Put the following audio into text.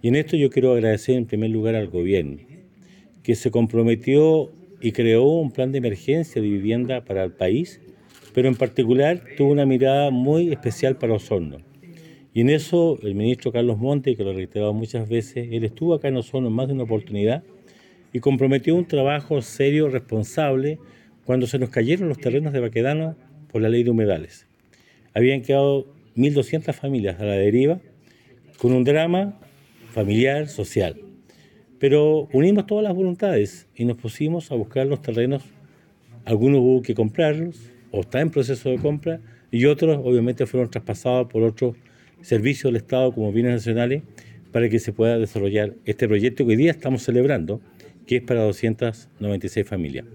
Y en esto yo quiero agradecer en primer lugar al gobierno, que se comprometió y creó un plan de emergencia de vivienda para el país, pero en particular tuvo una mirada muy especial para Osorno. Y en eso el ministro Carlos Monte, que lo he reiterado muchas veces, él estuvo acá en Osorno en más de una oportunidad y comprometió un trabajo serio, responsable, cuando se nos cayeron los terrenos de Baquedano por la ley de humedales. Habían quedado 1.200 familias a la deriva, con un drama familiar, social. Pero unimos todas las voluntades y nos pusimos a buscar los terrenos. Algunos hubo que comprarlos, o está en proceso de compra, y otros obviamente fueron traspasados por otros servicios del Estado como bienes nacionales para que se pueda desarrollar este proyecto que hoy día estamos celebrando, que es para 296 familias.